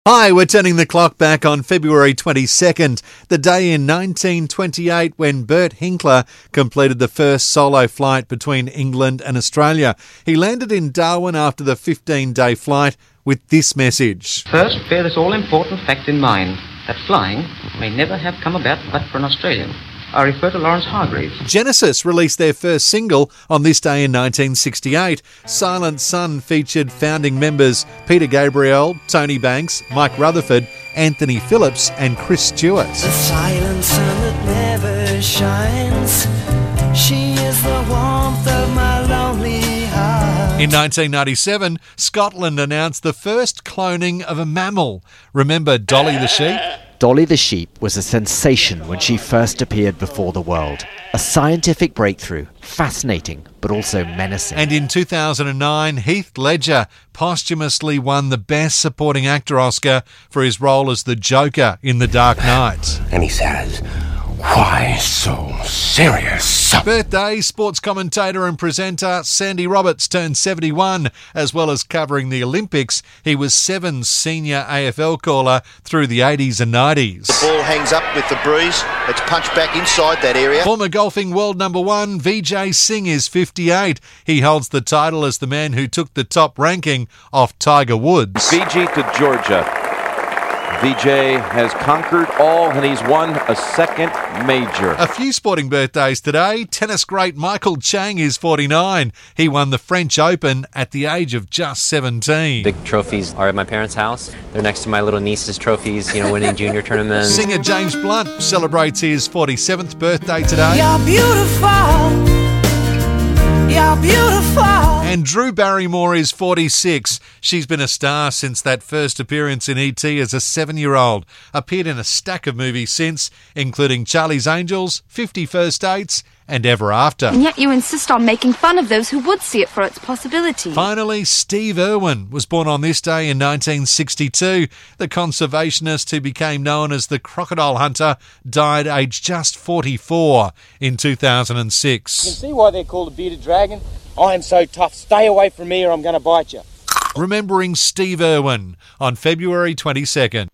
Hi, we're turning the clock back on February 22nd, the day in 1928 when Bert Hinkler completed the first solo flight between England and Australia. He landed in Darwin after the 15-day flight with this message. First, bear this all-important fact in mind, that flying may never have come about but for an Australian. I refer to Lawrence Hargreaves. Genesis released their first single on this day in 1968. Silent Sun featured founding members Peter Gabriel, Tony Banks, Mike Rutherford, Anthony Phillips and Chris Stewart. The silent sun that never shines, she is the warmth of my lonely heart. In 1997, Scotland announced the first cloning of a mammal. Remember Dolly the sheep? Dolly the sheep was a sensation when she first appeared before the world. A scientific breakthrough, fascinating but also menacing. And in 2009, Heath Ledger posthumously won the Best Supporting Actor Oscar for his role as the Joker in The Dark Knight. And he says, "Why so serious?" Birthday, sports commentator and presenter Sandy Roberts turned 71. As well as covering the Olympics, he was Seven's senior AFL caller through the 80s and 90s. The ball hangs up with the breeze. It's punched back inside that area. Former golfing world number one, Vijay Singh, is 58. He holds the title as the man who took the top ranking off Tiger Woods. Fiji to Georgia. Vijay has conquered all and he's won a second major. A few sporting birthdays today. Tennis great Michael Chang is 49. He won the French Open at the age of just 17. The trophies are at my parents' house. They're next to my little niece's trophies, winning junior tournaments. Singer James Blunt celebrates his 47th birthday today. You're beautiful. You're beautiful. And Drew Barrymore is 46. She's been a star since that first appearance in E.T. as a 7-year-old. Appeared in a stack of movies since, including Charlie's Angels, 50 First Dates, and Ever After. And yet you insist on making fun of those who would see it for its possibility. Finally, Steve Irwin was born on this day in 1962. The conservationist who became known as the crocodile hunter died aged just 44 in 2006. You can see why they're called a bearded dragon. I am so tough. Stay away from me or I'm going to bite you. Remembering Steve Irwin on February 22nd.